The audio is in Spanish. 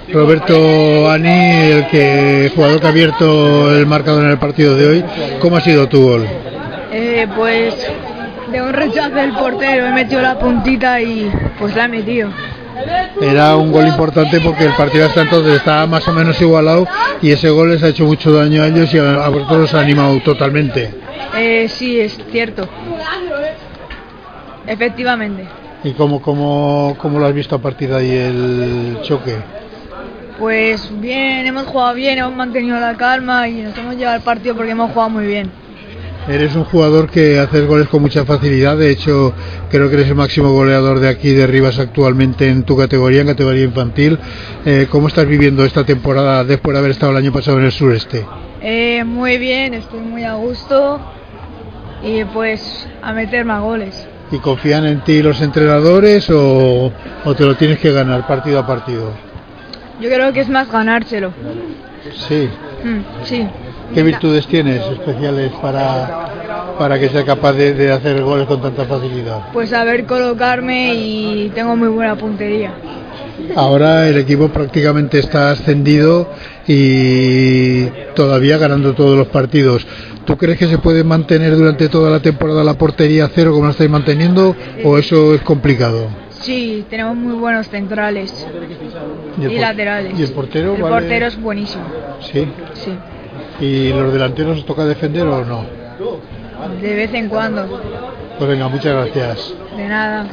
Roberto Ani, jugador que ha abierto el marcador en el partido de hoy. ¿Cómo ha sido tu gol? Pues de un rechazo del portero he metido la puntita y pues la he metido. Era un gol importante porque el partido hasta entonces estaba más o menos igualado y ese gol les ha hecho mucho daño a ellos y a vosotros los ha animado totalmente. Sí, es cierto. Efectivamente. ¿Y cómo lo has visto a partir de ahí el choque? Pues bien, hemos jugado bien, hemos mantenido la calma y nos hemos llevado el partido porque hemos jugado muy bien. Eres un jugador que haces goles con mucha facilidad, de hecho creo que eres el máximo goleador de aquí de Rivas actualmente en tu categoría, en categoría infantil. ¿Cómo estás viviendo esta temporada después de haber estado el año pasado en el sureste? Muy bien, estoy muy a gusto y pues a meter más goles. ¿Y confían en ti los entrenadores o te lo tienes que ganar partido a partido? Yo creo que es más ganárselo. Sí. Sí. ¿Qué virtudes tienes especiales para que sea capaz de hacer goles con tanta facilidad? Pues saber colocarme y tengo muy buena puntería. Ahora el equipo prácticamente está ascendido y todavía ganando todos los partidos. ¿Tú crees que se puede mantener durante toda la temporada la portería a cero como la estáis manteniendo o eso es complicado? Sí, tenemos muy buenos centrales y laterales. ¿Y el portero? El portero es buenísimo. ¿Sí? Sí. ¿Y los delanteros os toca defender o no? De vez en cuando. Pues venga, muchas gracias. De nada.